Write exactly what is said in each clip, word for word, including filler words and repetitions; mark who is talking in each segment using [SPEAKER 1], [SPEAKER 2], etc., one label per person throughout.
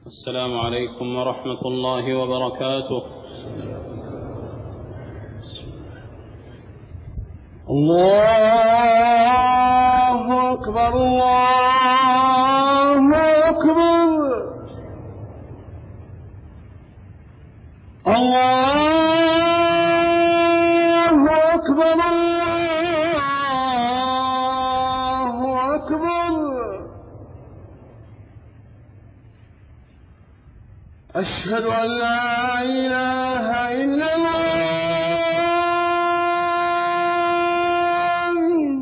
[SPEAKER 1] السلام عليكم ورحمة الله وبركاته.
[SPEAKER 2] الله أكبر الله أكبر الله أكبر الله أكبر. أشهد أن لا إله إلا الله.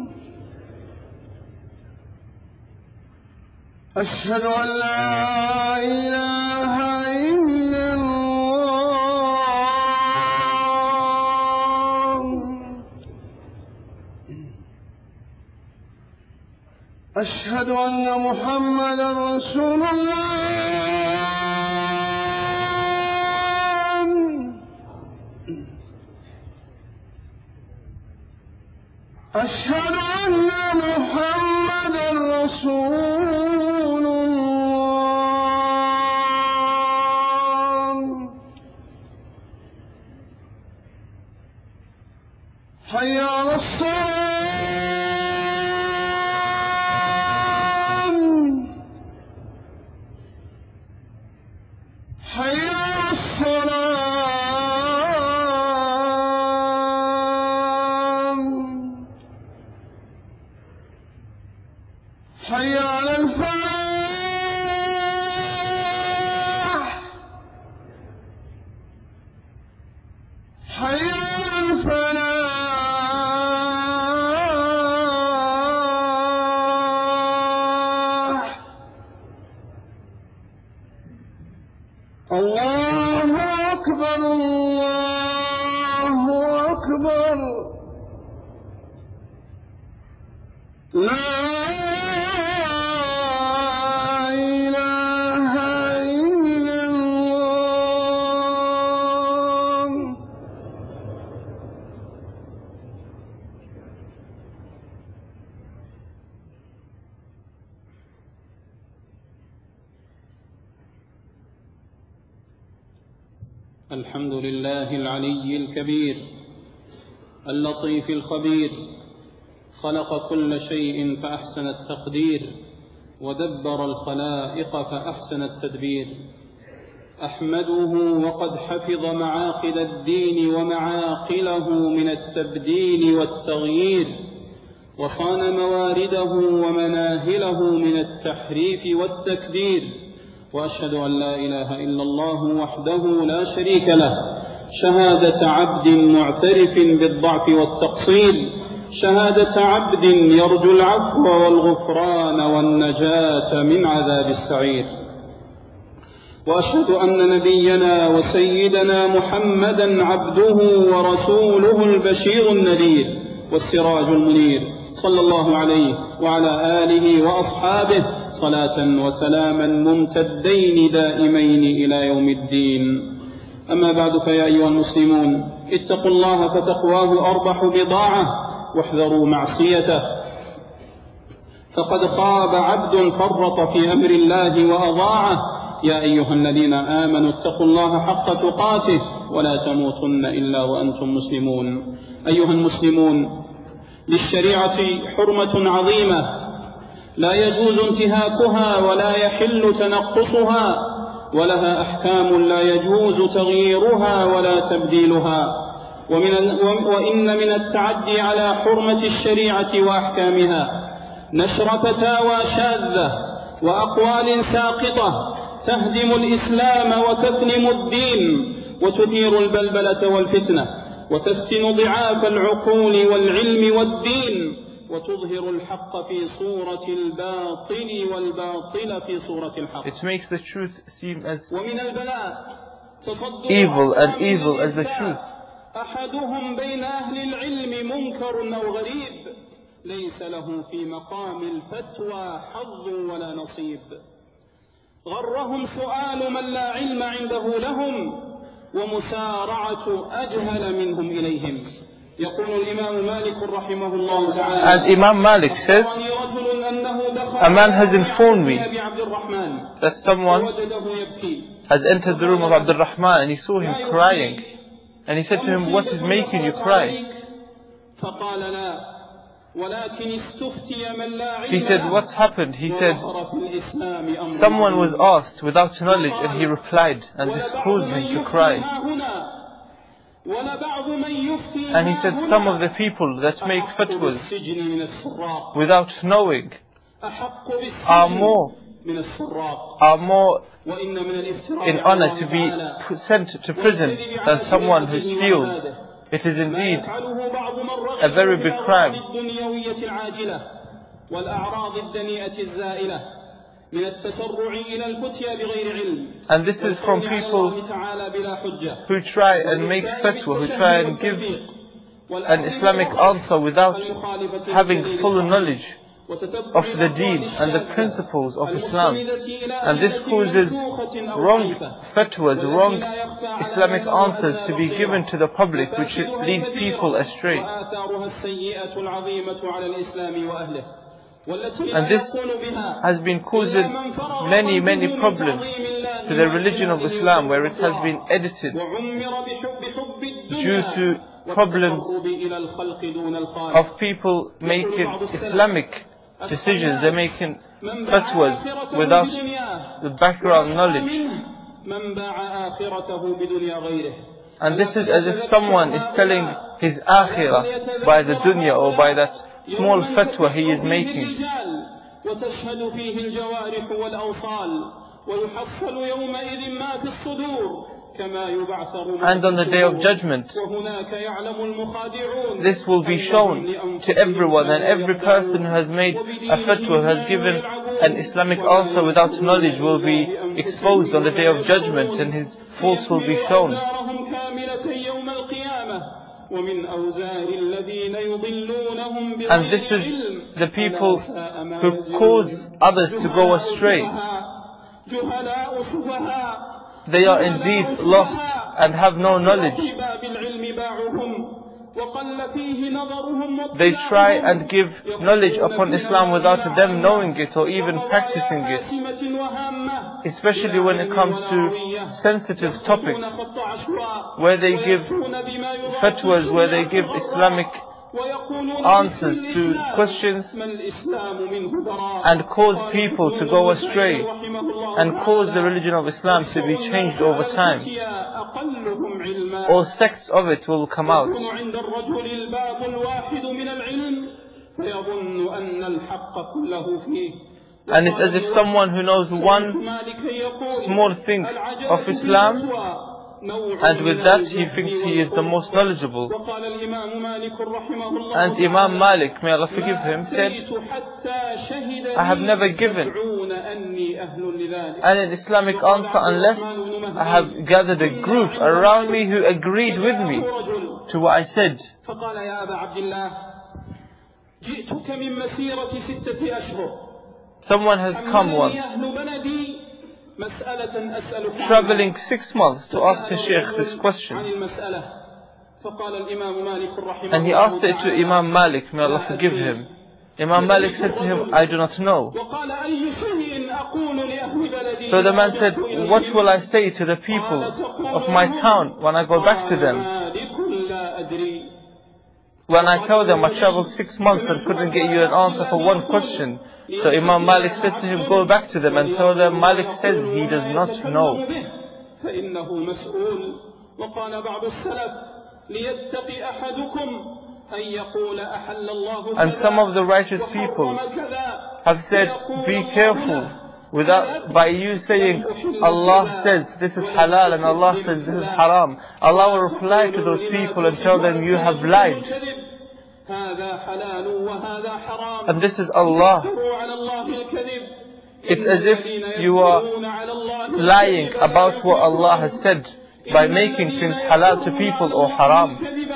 [SPEAKER 2] أشهد أن لا إله إلا الله. أشهد أن محمدا رسول الله. أشهد أن محمدا رسول الله. حي على الصلاة. حي على الصلاة. حي على الفلاح. حي على الفلاح. الله أكبر الله أكبر. لا
[SPEAKER 1] الحمد لله العلي الكبير اللطيف الخبير، خلق كل شيء فأحسن التقدير، ودبر الخلائق فأحسن التدبير. أحمده وقد حفظ معاقد الدين ومعاقله من التبديل والتغيير، وصان موارده ومناهله من التحريف والتكدير. وأشهد أن لا إله إلا الله وحده لا شريك له، شهادة عبد معترف بالضعف والتقصير، شهادة عبد يرجو العفو والغفران والنجاة من عذاب السعير. وأشهد أن نبينا وسيدنا محمدًا عبده ورسوله البشير النذير والسراج المنير، صلى الله عليه وعلى آله وأصحابه صلاة وسلاما ممتدين دائمين إلى يوم الدين. أما بعد، فيا أيها المسلمون، اتقوا الله فتقواه أربح بضاعة، واحذروا معصيته، فقد خاب عبد فرط في أمر الله وأضاعه. يا أيها الذين آمنوا اتقوا الله حق تقاته ولا تموتن إلا وأنتم مسلمون. أيها المسلمون، للشريعة حرمة عظيمة لا يجوز انتهاكها ولا يحل تنقصها، ولها أحكام لا يجوز تغييرها ولا تبديلها. ومن وإن من التعدي على حرمة الشريعة وأحكامها نشر فتاوى شاذة وأقوال ساقطة تهدم الإسلام وتثنم الدين وتثير البلبلة والفتنة وتفتن ضعاف العقول والعلم والدين، وتظهر الحق في صورة الباطل والباطل في صورة الحق.
[SPEAKER 3] It makes the truth seem as
[SPEAKER 1] ومن البلاء
[SPEAKER 3] evil and evil as the truth.
[SPEAKER 1] أحدهم بين أهل العلم منكر أو غريب، ليس له في مقام الفتوى حظ ولا نصيب. غرهم سؤال من لا علم عنده لهم، ومسارعة أجهل منهم إليهم. يقول الإمام مالك رحمه الله تعالى
[SPEAKER 3] And Imam Malik says,
[SPEAKER 1] رجل أنه دخل
[SPEAKER 3] a man has informed me
[SPEAKER 1] أبي عبد الرحمن
[SPEAKER 3] that someone
[SPEAKER 1] وجده يبكي
[SPEAKER 3] has entered the room of Abdul Rahman and he saw him crying. And he said to him, what is making you cry?
[SPEAKER 1] فقال لا ولكن استفتي من لا علم
[SPEAKER 3] He said,
[SPEAKER 1] له
[SPEAKER 3] what's happened? He said,
[SPEAKER 1] وظهر في الإسلام أمر
[SPEAKER 3] someone was
[SPEAKER 1] عظيم.
[SPEAKER 3] asked without knowledge and he replied, and this caused him to cry. And he said, some of the people that make fatwas without knowing are more are more in honor to be sent to prison than someone who steals. It is indeed a very big crime. And this is from people who try and make fatwa, who try and give an Islamic answer without having full knowledge of the deen and the principles of Islam. And this causes wrong fatwas, wrong Islamic answers to be given to the public, which leads people astray. And this has been causing many, many problems to the religion of Islam, where it has been edited due to problems of people making Islamic decisions. They're making fatwas without the background knowledge. And this is as if someone is selling his akhirah by the dunya or by that small fatwa he is making. And on the day of judgment, this will be shown to everyone, and every person who has made a fatwa, who has given an Islamic answer without knowledge, will be exposed on the day of judgment, and his faults will be shown. And this is the people who cause others to go astray. They are indeed lost and have no knowledge. They try and give knowledge upon Islam without them knowing it or even practicing it, especially when it comes to sensitive topics, where they give fatwas, where they give Islamic answers to questions and cause people to go astray and cause the religion of Islam to be changed over time. All sects of it will come out. And it's as if someone who knows one small thing of Islam, and with that he thinks he is the most knowledgeable. And Imam Malik, may Allah forgive him, said, I have never given an Islamic answer unless I have gathered a group around me who agreed with me to what I said. Someone has come once, traveling six months to ask a sheikh this question. And he asked it to Imam Malik, may Allah forgive him. Imam Malik said to him, I do not know. So the man said, what will I say to the people of my town when I go back to them? When I tell them I traveled six months and couldn't get you an answer for one question. So Imam Malik said to him, go back to them and tell them Malik says he does not know. And some of the righteous people have said, be careful without, by you saying Allah says this is halal and Allah says this is haram. Allah will reply to those people and tell them you have lied. And this is Allah. It's as if you are lying about what Allah has said by making things halal to people or haram.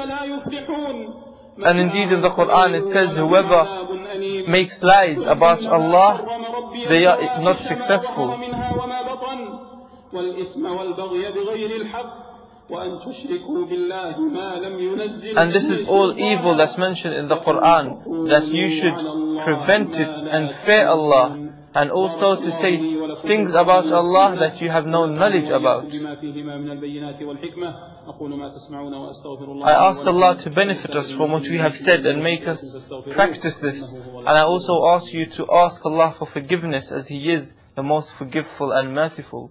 [SPEAKER 3] And indeed in the Quran it says, whoever makes lies about Allah, they are not successful. And this is all evil that's mentioned in the Quran, that you should prevent it and fear Allah, and also to say things about Allah that you have no knowledge about. I ask Allah to benefit us from what we have said and make us practice this. And I also ask you to ask Allah for forgiveness, as He is the most forgiveful and merciful.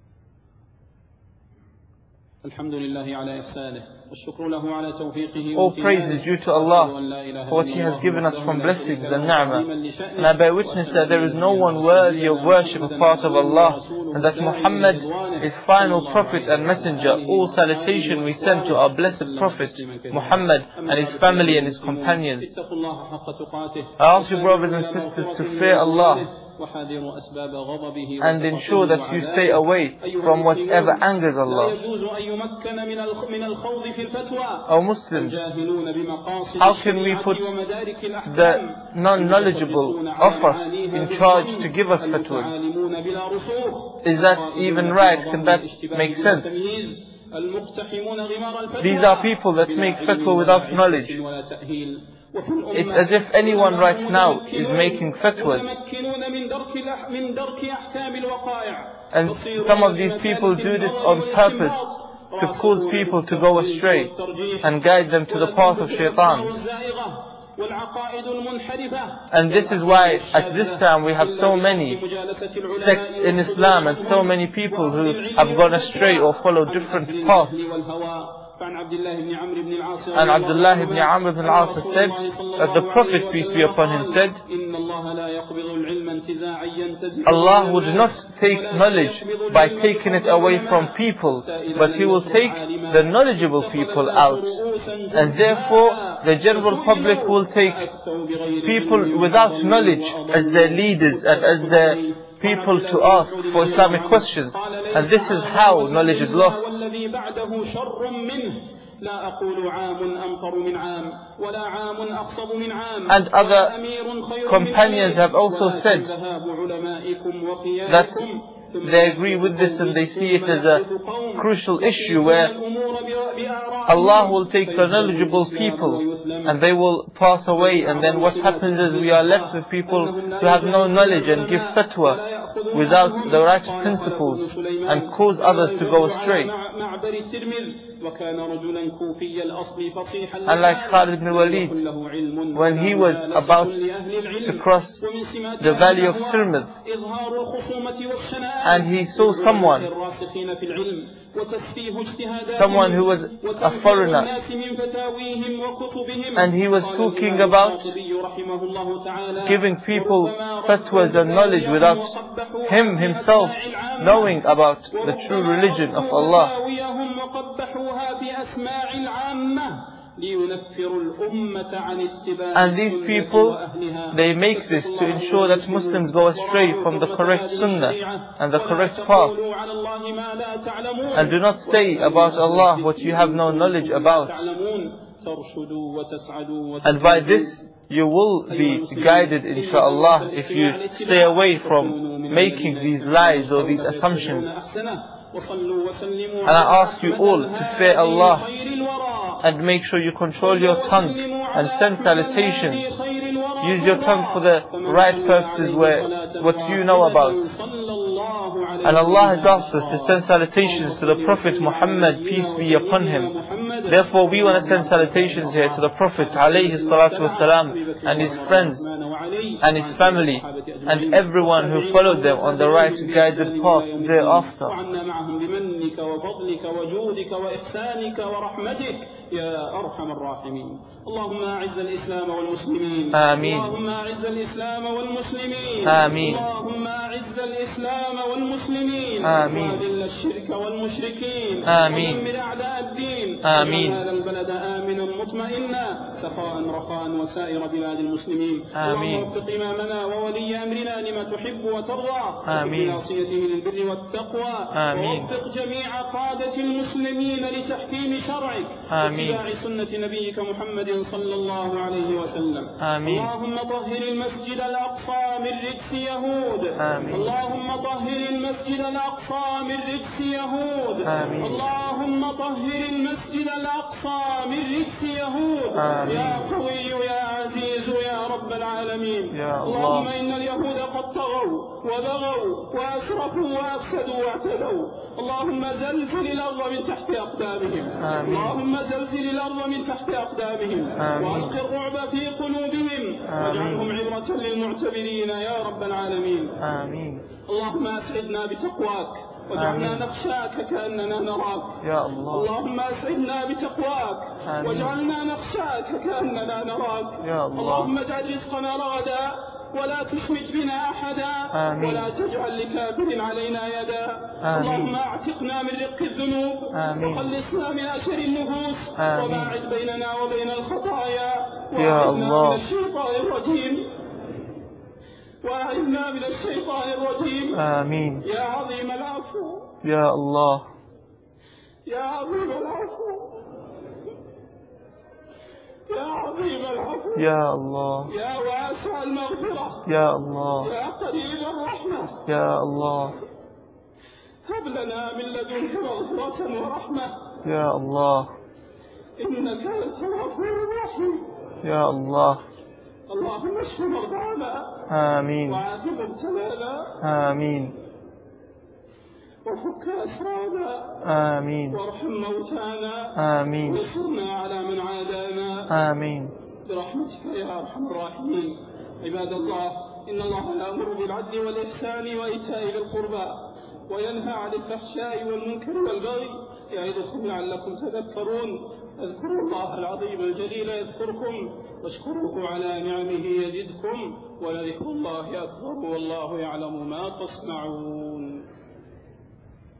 [SPEAKER 3] All praise is due to Allah for what He has given us from blessings and ni'mah. And I bear witness that there is no one worthy of worship apart of Allah, and that Muhammad is final prophet and messenger. All salutation we send to our blessed prophet Muhammad and his family and his companions. I ask you, brothers and sisters, to fear Allah and ensure that you stay away from whatever angers Allah. O Muslims, how can we put the non-knowledgeable of us in charge to give us fatwas? Is that even right? Can that make sense? These are people that make fatwa without knowledge. It's as if anyone right now is making fatwas. And some of these people do this on purpose, to cause people to go astray and guide them to the path of shaitan. And this is why at this time we have so many sects in Islam and so many people who have gone astray or follow different paths. And Abdullah ibn Amr ibn al-As said that the Prophet, peace be upon him, said, Allah would not take knowledge by taking it away from people, but He will take the knowledgeable people out. And therefore the general public will take people without knowledge as their leaders and as their people to ask for Islamic questions. And this is how knowledge is lost. And other companions have also said that they agree with this, and they see it as a crucial issue where Allah will take the knowledgeable people and they will pass away, and then what happens is we are left with people who have no knowledge and give fatwa without the right principles and cause others to go astray. And like Khalid ibn Walid, when he was about to cross the valley of Tirmidh, and he saw someone someone who was a foreigner, and he was talking about giving people fatwas and knowledge without him himself knowing about the true religion of Allah. And these people, they make this to ensure that Muslims go astray from the correct sunnah and the correct path, and do not say about Allah what you have no knowledge about. And by this you will be guided, inshaAllah, if you stay away from making these lies or these assumptions. And I ask you all to fear Allah and make sure you control your tongue and send salutations. Use your tongue for the right purposes, where what you know about. And Allah has asked us to send salutations to the Prophet Muhammad, peace be upon him. Therefore we want to send salutations here to the Prophet alayhi salatu wasalam, and his friends and his family and everyone who followed them on the right guided path thereafter.
[SPEAKER 1] يا أرحم الراحمين. اللهم أعز الإسلام والمسلمين.
[SPEAKER 3] آمين.
[SPEAKER 1] اللهم أعز الإسلام والمسلمين.
[SPEAKER 3] آمين.
[SPEAKER 1] اللهم أعز الإسلام والمسلمين.
[SPEAKER 3] آمين.
[SPEAKER 1] وأذل الشرك والمشركين.
[SPEAKER 3] آمين.
[SPEAKER 1] ودمر أعداء الدين.
[SPEAKER 3] آمين.
[SPEAKER 1] هذا البلد آمنا مطمئنا سخاء رخاء وسائر بلاد المسلمين.
[SPEAKER 3] آمين.
[SPEAKER 1] اللهم وفق إمامنا وولي أمرنا لما تحب وترضى.
[SPEAKER 3] آمين.
[SPEAKER 1] بناصيته للبر والتقوى.
[SPEAKER 3] آمين.
[SPEAKER 1] ووفق جميع قادة المسلمين لتحكيم شرعك.
[SPEAKER 3] آمين.
[SPEAKER 1] واتباع سنة نبيك محمد صلى الله عليه وسلم.
[SPEAKER 3] آمين.
[SPEAKER 1] اللهم طهر المسجد الأقصى من رجس يهود.
[SPEAKER 3] آمين.
[SPEAKER 1] اللهم طهر المسجد المسجد الأقصى من رجس يهود.
[SPEAKER 3] آمين.
[SPEAKER 1] اللهم طهر المسجد الأقصى من رجس يهود.
[SPEAKER 3] آمين.
[SPEAKER 1] يا قوي يا عزيز يا رب العالمين.
[SPEAKER 3] يا الله.
[SPEAKER 1] اللهم إن اليهود قد طغوا وبغوا وأسرفوا وأفسدوا واعتدوا. اللهم زلزل الأرض من تحت أقدامهم.
[SPEAKER 3] آمين.
[SPEAKER 1] اللهم زلزل الأرض من تحت أقدامهم.
[SPEAKER 3] آمين.
[SPEAKER 1] وألق الرعب في قلوبهم واجعلهم عبرة للمعتبرين يا رب العالمين.
[SPEAKER 3] آمين.
[SPEAKER 1] اللهم أسعدنا بتقواك واجعلنا
[SPEAKER 3] آمين.
[SPEAKER 1] نخشاك كأننا نراك.
[SPEAKER 3] يا الله.
[SPEAKER 1] اللهم أسعدنا بتقواك
[SPEAKER 3] آمين.
[SPEAKER 1] واجعلنا نخشاك كأننا نراك.
[SPEAKER 3] يا الله.
[SPEAKER 1] اللهم اجعل رزقنا رغدا ولا تشمت بنا أحدا.
[SPEAKER 3] آمين.
[SPEAKER 1] ولا تجعل لكافر علينا يدا.
[SPEAKER 3] آمين.
[SPEAKER 1] اللهم أعتقنا من رق الذنوب.
[SPEAKER 3] آمين.
[SPEAKER 1] وخلصنا من أشر النفوس.
[SPEAKER 3] آمين.
[SPEAKER 1] وباعد بيننا وبين الخطايا.
[SPEAKER 3] يا
[SPEAKER 1] وأعذنا
[SPEAKER 3] الله.
[SPEAKER 1] من الشيطان الرجيم وأعذنا من الشيطان الرجيم.
[SPEAKER 3] آمين.
[SPEAKER 1] يا عظيم العفو
[SPEAKER 3] يا الله.
[SPEAKER 1] يا عظيم العفو يا عظيم العفو
[SPEAKER 3] يا الله.
[SPEAKER 1] يا واسع المغفرة
[SPEAKER 3] يا الله.
[SPEAKER 1] يا قريب الرحمة.
[SPEAKER 3] يا الله.
[SPEAKER 1] هب لنا من لدنك مغفرة ورحمة
[SPEAKER 3] يا الله.
[SPEAKER 1] إنك أنت الغفور الرحيم.
[SPEAKER 3] يا الله.
[SPEAKER 1] اللهم اشف مرضانا
[SPEAKER 3] آمين.
[SPEAKER 1] وعاف مبتلانا
[SPEAKER 3] آمين.
[SPEAKER 1] وفك أسرانا
[SPEAKER 3] آمين.
[SPEAKER 1] وارحم موتانا
[SPEAKER 3] آمين.
[SPEAKER 1] وانصرنا على من عادانا
[SPEAKER 3] آمين.
[SPEAKER 1] برحمتك يا أرحم الراحمين. عباد الله، إن الله يأمر بالعدل والإحسان وإيتاء ذي القربى وينهى عن الفحشاء والمنكر والبغي يعظكم لعلكم تذكرون. اذكروا الله العظيم الجليل يذكركم واشكروه على نعمه يزدكم ولذكر الله أكبر والله يعلم ما تصنعون.